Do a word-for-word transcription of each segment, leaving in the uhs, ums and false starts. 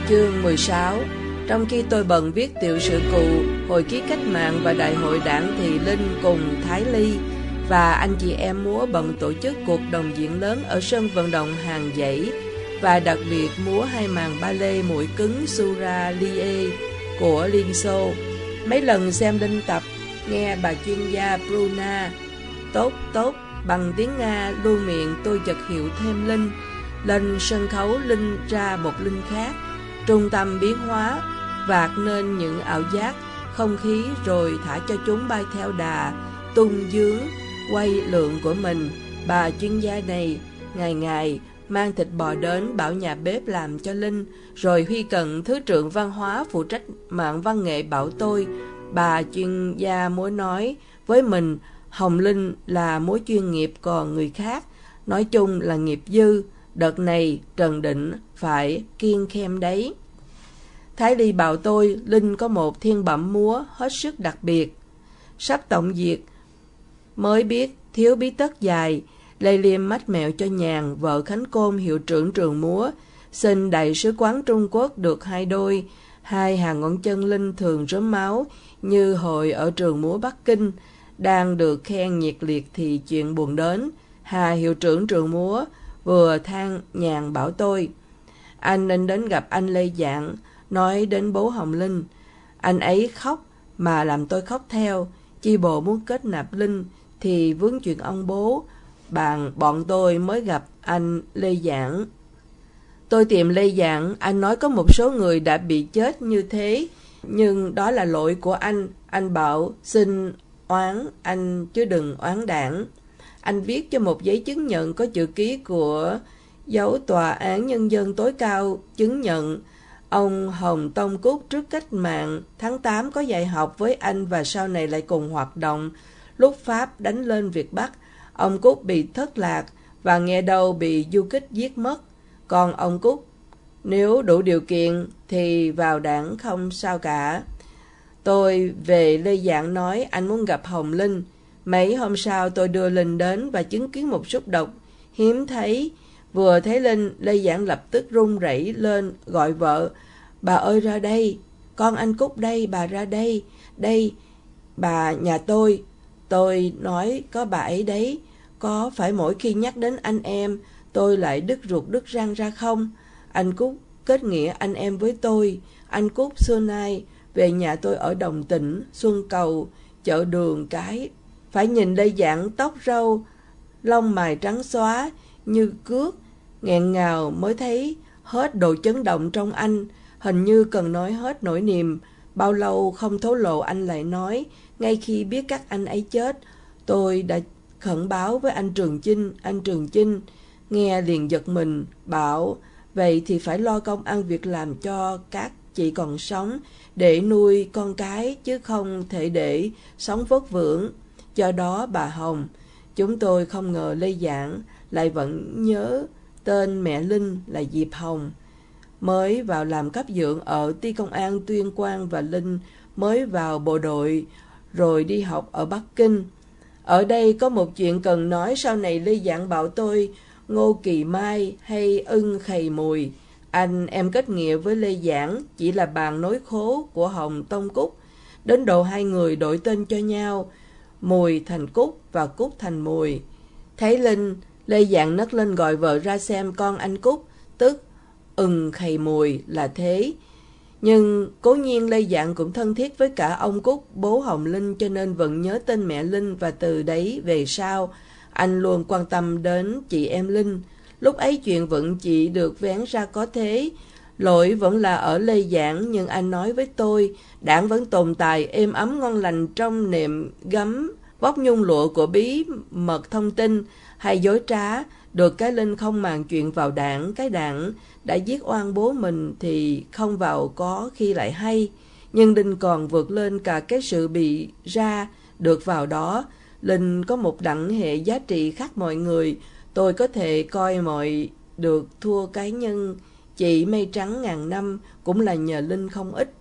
Chương mười sáu. Trong khi tôi bận viết tiểu sử cụ, hồi ký cách mạng và đại hội đảng thì Linh cùng Thái Ly và anh chị em múa bận tổ chức cuộc đồng diễn lớn ở sân vận động Hàng Dãy, và đặc biệt múa hai màn ballet mũi cứng Sura Lie của Liên Xô. Mấy lần xem Linh tập, nghe bà chuyên gia Bruna tốt tốt bằng tiếng Nga luôn miệng, tôi chợt hiểu thêm Linh. Lên sân khấu Linh ra một Linh khác, trung tâm biến hóa, vạt nên những ảo giác, không khí rồi thả cho chúng bay theo đà, tung dướng, quay lượng của mình. Bà chuyên gia này ngày ngày mang thịt bò đến bảo nhà bếp làm cho Linh, rồi Huy Cận, thứ trưởng văn hóa phụ trách mạng văn nghệ, bảo tôi, bà chuyên gia múa nói với mình, Hồng Linh là múa chuyên nghiệp, còn người khác nói chung là nghiệp dư. Đợt này Trần Định phải kiêng khem đấy. Thái Ly bảo tôi Linh có một thiên bẩm múa hết sức đặc biệt. Sắp tổng duyệt mới biết thiếu bí tất dài. Lê Liêm mách mẹo cho Nhàn, vợ Khánh Côn, hiệu trưởng trường múa, xin đại sứ quán Trung Quốc được hai đôi. Hai hàng ngón chân Linh thường rớm máu như hồi ở trường múa Bắc Kinh. Đang được khen nhiệt liệt thì chuyện buồn đến. Hà hiệu trưởng trường múa vừa than Nhàn bảo tôi, anh nên đến gặp anh Lê Dạng, nói đến bố Hồng Linh. Anh ấy khóc mà làm tôi khóc theo. Chi bộ muốn kết nạp Linh thì vướng chuyện ông bố, bạn bọn tôi mới gặp anh Lê Dạng. Tôi tìm Lê Dạng, anh nói có một số người đã bị chết như thế, nhưng đó là lỗi của anh. Anh bảo xin oán anh chứ đừng oán đảng. Anh viết cho một giấy chứng nhận có chữ ký của dấu Tòa án Nhân dân tối cao, chứng nhận ông Hồng Tông Cúc trước cách mạng tháng tám có dạy học với anh và sau này lại cùng hoạt động lúc Pháp đánh lên Việt Bắc. Ông Cúc bị thất lạc và nghe đâu bị du kích giết mất. Còn ông Cúc nếu đủ điều kiện thì vào đảng không sao cả. Tôi về Lê Dạng nói anh muốn gặp Hồng Linh. Mấy hôm sau tôi đưa Linh đến và chứng kiến một xúc độc hiếm thấy. Vừa thấy Linh, Lê Dạng lập tức run rẩy lên gọi vợ, bà ơi ra đây, con anh Cúc đây, bà ra đây, đây, bà nhà tôi. Tôi nói có bà ấy đấy, có phải mỗi khi nhắc đến anh em, tôi lại đứt ruột đứt răng ra không? Anh Cúc kết nghĩa anh em với tôi. Anh Cúc xưa nay về nhà tôi ở Đồng Tĩnh, Xuân Cầu, chợ Đường cái, phải nhìn Lê Dạng tóc râu, lông mày trắng xóa như cước, nghẹn ngào mới thấy hết độ chấn động trong anh. Hình như cần nói hết nỗi niềm. Bao lâu không thổ lộ anh lại nói, ngay khi biết các anh ấy chết, tôi đã khẩn báo với anh Trường Chinh. Anh Trường Chinh nghe liền giật mình, bảo vậy thì phải lo công ăn việc làm cho các chị còn sống để nuôi con cái, chứ không thể để sống vất vưởng. Do đó bà Hồng, chúng tôi không ngờ Lê Dạng lại vẫn nhớ tên mẹ Linh là Diệp Hồng, mới vào làm cấp dưỡng ở ty công an Tuyên Quang, và Linh mới vào bộ đội rồi đi học ở Bắc Kinh. Ở đây có một chuyện cần nói. Sau này Lê Dạng bảo tôi Ngô Kỳ Mai hay Ưng Khầy Mùi. Anh em kết nghĩa với Lê Dạng chỉ là bàn nối khố của Hồng Tông Cúc, đến độ hai người đổi tên cho nhau, Mùi thành Cúc và Cúc thành Mùi. Thấy Linh, Lê Dạng nấc lên gọi vợ ra xem con anh Cúc, tức Ưng Khầy Mùi là thế. Nhưng cố nhiên Lê Dạng cũng thân thiết với cả ông Cúc, bố Hồng Linh, cho nên vẫn nhớ tên mẹ Linh, và từ đấy về sau anh luôn quan tâm đến chị em Linh. Lúc ấy chuyện vẫn chỉ được vén ra có thế, lỗi vẫn là ở Lê Dạng. Nhưng anh nói với tôi, đảng vẫn tồn tại êm ấm ngon lành trong nệm gấm vóc nhung lụa của bí mật thông tin hay dối trá. Được cái Linh không màng chuyện vào đảng, cái đảng đã giết oan bố mình thì không vào có khi lại hay. Nhưng Linh còn vượt lên cả cái sự bị ra được vào đó. Linh có một đẳng hệ giá trị khác mọi người. Tôi có thể coi mọi được thua cá nhân chị mây trắng ngàn năm cũng là nhờ Linh không ít.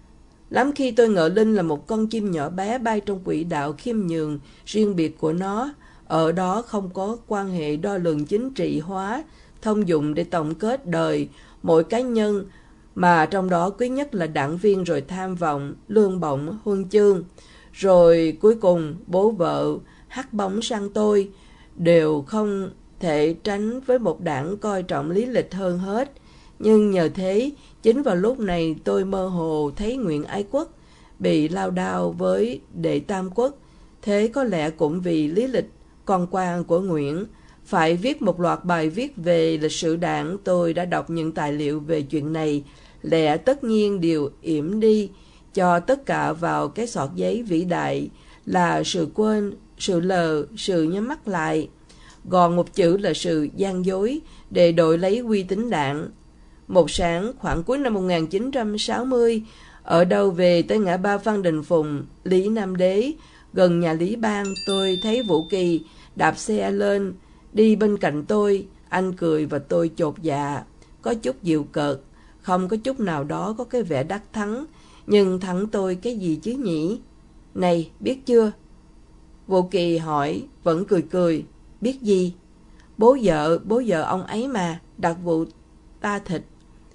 Lắm khi tôi ngỡ Linh là một con chim nhỏ bé bay trong quỹ đạo khiêm nhường riêng biệt của nó. Ở đó không có quan hệ đo lường chính trị hóa thông dụng để tổng kết đời mỗi cá nhân, mà trong đó quý nhất là đảng viên, rồi tham vọng, lương bổng, huân chương, rồi cuối cùng bố vợ hắt bóng sang tôi, đều không thể tránh với một đảng coi trọng lý lịch hơn hết. Nhưng nhờ thế, chính vào lúc này tôi mơ hồ thấy Nguyễn Ái Quốc bị lao đao với Đệ Tam Quốc. Thế có lẽ cũng vì lý lịch con quan của Nguyễn phải viết một loạt bài viết về lịch sử đảng. Tôi đã đọc những tài liệu về chuyện này, lẽ tất nhiên đều yểm đi cho tất cả vào cái sọt giấy vĩ đại là sự quên, sự lờ, sự nhắm mắt lại, gòn một chữ là sự gian dối để đổi lấy uy tín đảng. Một sáng khoảng cuối năm một nghìn chín trăm sáu mươi, ở đâu về tới ngã ba Phan Đình Phùng, Lý Nam Đế, gần nhà Lý Bang, tôi thấy Vũ Kỳ đạp xe lên, đi bên cạnh tôi. Anh cười và tôi chột dạ, có chút dịu cợt, không có chút nào đó có cái vẻ đắc thắng. Nhưng thắng tôi cái gì chứ nhỉ? Này, biết chưa? Vũ Kỳ hỏi, vẫn cười cười. Biết gì? Bố vợ, bố vợ ông ấy mà, đặc vụ ta thịt.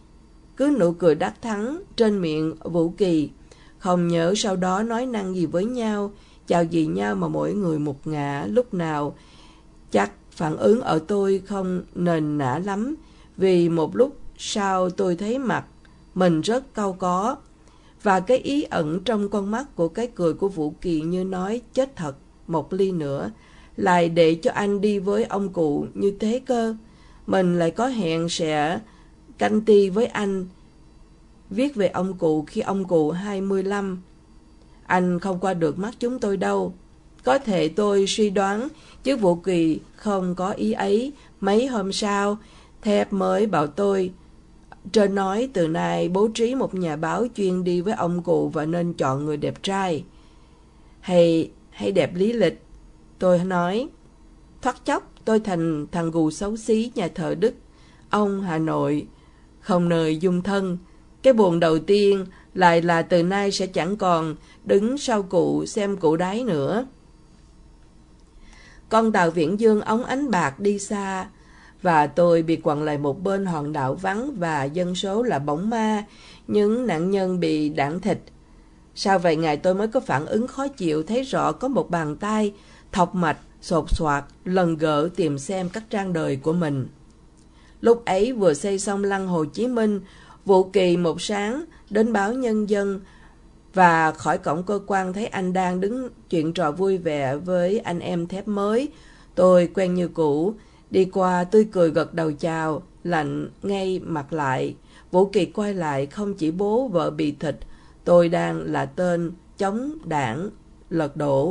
Cứ nụ cười đắc thắng trên miệng Vũ Kỳ. Không nhớ sau đó nói năng gì với nhau, chào gì nhau mà mỗi người một ngả. Lúc nào chắc phản ứng ở tôi không nền nã lắm, vì một lúc sau tôi thấy mặt mình rất cau có, và cái ý ẩn trong con mắt của cái cười của Vũ Kỳ như nói chết thật, một ly nữa lại để cho anh đi với ông cụ như thế cơ. Mình lại có hẹn sẽ canh ti với anh, viết về ông cụ khi ông cụ hai mươi lăm. Anh không qua được mắt chúng tôi đâu. Có thể tôi suy đoán, chứ Vũ Kỳ không có ý ấy. Mấy hôm sau, Thép mới bảo tôi, trên nói từ nay bố trí một nhà báo chuyên đi với ông cụ và nên chọn người đẹp trai. Hay, hay đẹp lý lịch. Tôi nói, thoát chốc tôi thành thằng gù xấu xí nhà thờ Đức. Ông Hà Nội, không nơi dung thân. Cái buồn đầu tiên lại là từ nay sẽ chẳng còn đứng sau cụ xem cụ đái nữa. Con tàu Viễn Dương ống ánh bạc đi xa, và tôi bị quằn lại một bên hòn đảo vắng và dân số là bóng ma, những nạn nhân bị đạn thịt. Sau vài ngày tôi mới có phản ứng khó chịu, thấy rõ có một bàn tay thọc mạch, sột soạt, lần gỡ tìm xem các trang đời của mình. Lúc ấy vừa xây xong lăng Hồ Chí Minh, Vũ Kỳ một sáng đến báo Nhân dân, và khỏi cổng cơ quan thấy anh đang đứng chuyện trò vui vẻ với anh em Thép mới. Tôi quen như cũ, đi qua tươi cười gật đầu chào, lạnh ngay mặt lại. Vũ Kỳ quay lại, không chỉ bố vợ bị thịt, tôi đang là tên chống đảng lật đổ.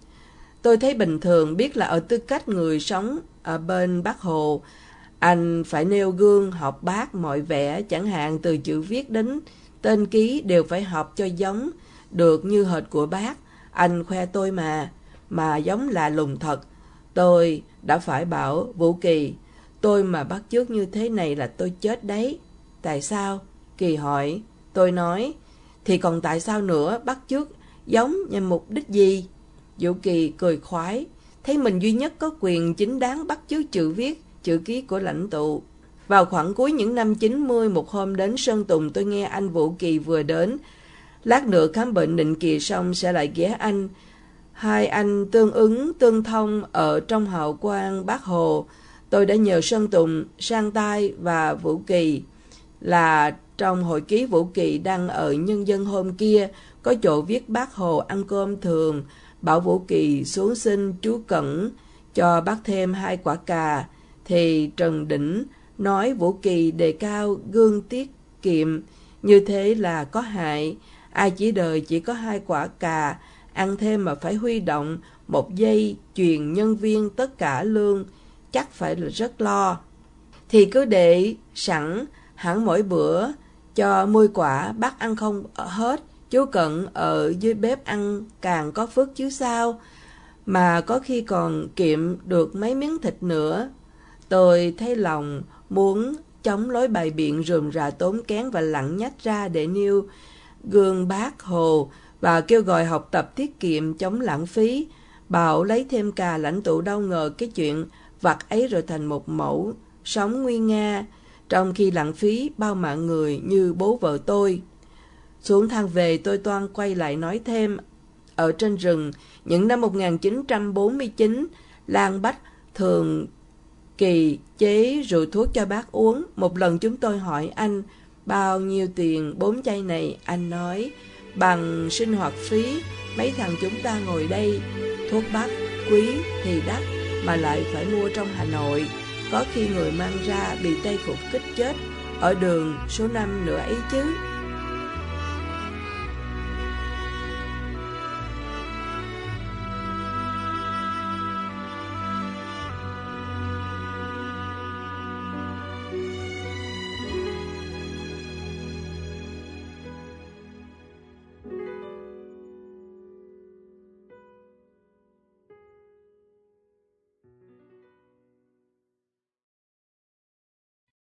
Tôi thấy bình thường, biết là ở tư cách người sống ở bên Bác Hồ, anh phải nêu gương học bác mọi vẻ, chẳng hạn từ chữ viết đến tên ký đều phải học cho giống được như hệt của bác. Anh khoe tôi mà, mà giống lạ lùng thật. Tôi đã phải bảo Vũ Kỳ, tôi mà bắt chước như thế này là tôi chết đấy. Tại sao? Kỳ hỏi. Tôi nói, thì còn tại sao nữa, bắt chước giống nhằm mục đích gì? Vũ Kỳ cười khoái, thấy mình duy nhất có quyền chính đáng bắt chước chữ viết, chữ ký của lãnh tụ. Vào khoảng cuối những năm chín mươi, một hôm đến Sơn Tùng, tôi nghe anh Vũ Kỳ vừa đến. Lát nữa khám bệnh định kỳ xong sẽ lại ghé anh. Hai anh tương ứng, tương thông ở trong hào quang Bác Hồ. Tôi đã nhờ Sơn Tùng sang tay và Vũ Kỳ là trong hồi ký Vũ Kỳ đăng ở Nhân dân hôm kia, có chỗ viết Bác Hồ ăn cơm thường, bảo Vũ Kỳ xuống xin chú Cẩn cho bác thêm hai quả cà. Thì Trần Đỉnh nói Vũ Kỳ đề cao gương tiết kiệm, như thế là có hại. Ai chỉ đời chỉ có hai quả cà, ăn thêm mà phải huy động một giây truyền nhân viên tất cả lương, chắc phải là rất lo. Thì cứ để sẵn hẳn mỗi bữa cho mười quả, bác ăn không hết, chú Cận ở dưới bếp ăn càng có phước chứ sao, mà có khi còn kiệm được mấy miếng thịt nữa. Tôi thấy lòng muốn chống lối bày biện rườm rà tốn kém và lặng nhách ra để nêu gương Bác Hồ và kêu gọi học tập tiết kiệm chống lãng phí. Bảo lấy thêm cà, lãnh tụ đâu ngờ cái chuyện vặt ấy rồi thành một mẫu sống nguy nga. trong khi lãng phí bao mạng người như bố vợ tôi. Xuống thang về, tôi toan quay lại nói thêm. Ở trên rừng, những năm một nghìn chín trăm bốn mươi chín, Lan Bách thường kỳ chế rượu thuốc cho bác uống. Một lần chúng tôi hỏi anh, bao nhiêu tiền bốn chai này? Anh nói, bằng sinh hoạt phí, mấy thằng chúng ta ngồi đây. Thuốc bắc quý thì đắt, mà lại phải mua trong Hà Nội. Có khi người mang ra bị Tây phục kích chết ở đường số năm nữa ấy chứ.